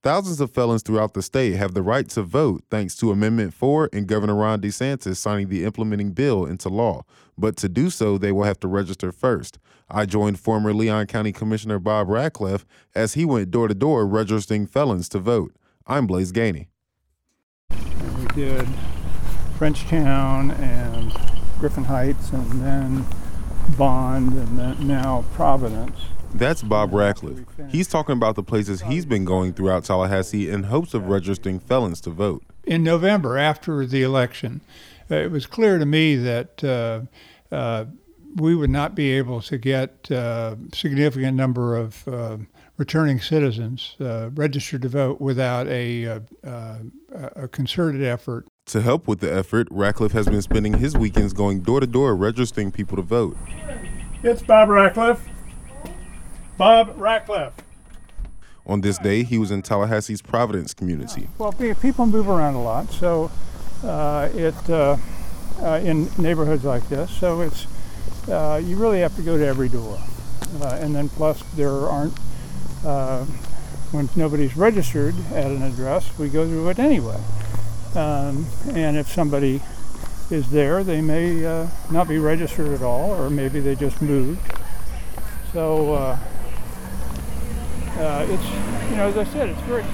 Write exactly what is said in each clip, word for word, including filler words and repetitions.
Thousands of felons throughout the state have the right to vote thanks to Amendment four and Governor Ron DeSantis signing the implementing bill into law. But to do so, they will have to register first. I joined former Leon County Commissioner Bob Ratcliffe as he went door to door registering felons to vote. I'm Blaze Gainey. We did Frenchtown and Griffin Heights and then Bond and then now Providence. That's Bob Ratcliffe. He's talking about the places he's been going throughout Tallahassee in hopes of registering felons to vote. In November, after the election, uh, it was clear to me that uh, uh, we would not be able to get a significant number of uh, returning citizens uh, registered to vote without a, uh, a concerted effort. To help with the effort, Ratcliffe has been spending his weekends going door to door registering people to vote. It's Bob Ratcliffe. Bob Ratcliffe. On this day, he was in Tallahassee's Providence community. Well, people move around a lot, so uh, it uh, uh, in neighborhoods like this, so it's uh, you really have to go to every door, uh, and then plus there aren't uh, when nobody's registered at an address, we go through it anyway. Um, and if somebody is there, they may uh, not be registered at all, or maybe they just moved. So. Uh, Uh, it's, you know, as I said, it's very,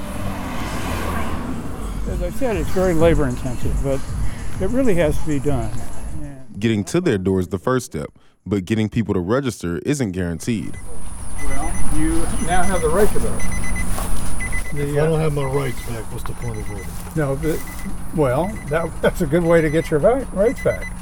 as I said, it's very labor intensive, but it really has to be done. And Getting to their door is the first step, but getting people to register isn't guaranteed. Well, you now have the right to vote. The, if I don't have my rights back, what's the point of voting? No, but, well, that, that's a good way to get your rights back.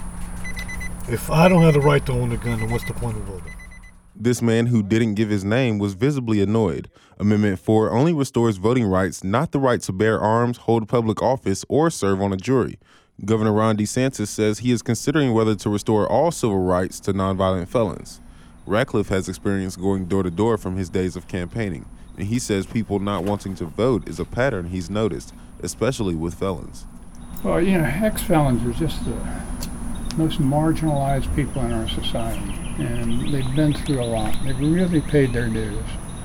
If I don't have the right to own a gun, then what's the point of voting? This man, who didn't give his name, was visibly annoyed. Amendment four only restores voting rights, not the right to bear arms, hold public office, or serve on a jury. Governor Ron DeSantis says he is considering whether to restore all civil rights to nonviolent felons. Ratcliffe has experience going door to door from his days of campaigning, and he says people not wanting to vote is a pattern he's noticed, especially with felons. Well, you know, ex-felons are just the most marginalized people in our society, and they've been through a lot. They've really paid their dues,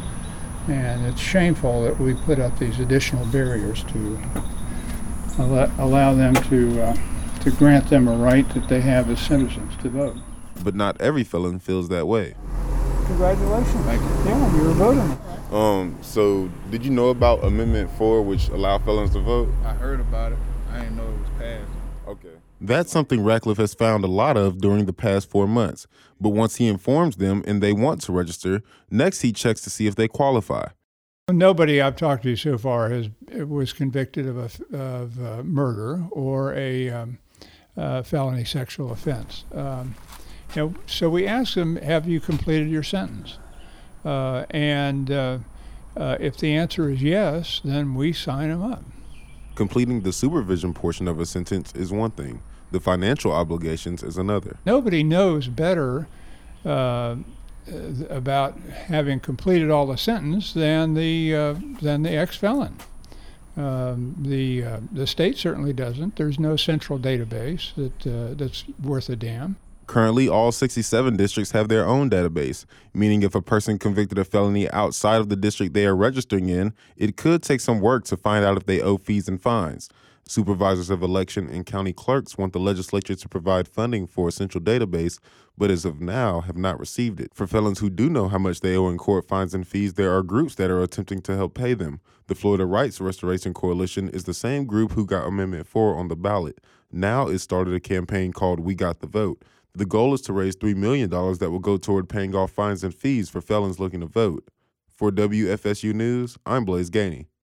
and it's shameful that we put up these additional barriers to allow, allow them to uh, to grant them a right that they have as citizens to vote. But not every felon feels that way. Congratulations. Thank you. Yeah, you're voting. Um, so did you know about Amendment four, which allow felons to vote? I heard about it. I didn't know it was passed. Okay. That's something Ratcliffe has found a lot of during the past four months. But once he informs them and they want to register, next he checks to see if they qualify. Nobody I've talked to so far has was convicted of a of uh, murder or a um, uh, felony sexual offense. Um, you know, so we ask them, "Have you completed your sentence?" Uh, and uh, uh, if the answer is yes, then we sign them up. Completing the supervision portion of a sentence is one thing. The financial obligations is another. Nobody knows better uh, about having completed all the sentence than the uh, than the ex-felon. Um, the uh, the state certainly doesn't. There's no central database that uh, that's worth a damn. Currently, all sixty-seven districts have their own database, meaning if a person convicted of felony outside of the district they are registering in, it could take some work to find out if they owe fees and fines. Supervisors of election and county clerks want the legislature to provide funding for a central database, but as of now have not received it. For felons who do know how much they owe in court fines and fees, there are groups that are attempting to help pay them. The Florida Rights Restoration Coalition is the same group who got Amendment four on the ballot. Now it started a campaign called We Got the Vote. The goal is to raise three million dollars that will go toward paying off fines and fees for felons looking to vote. For W F S U News, I'm Blaze Gainey.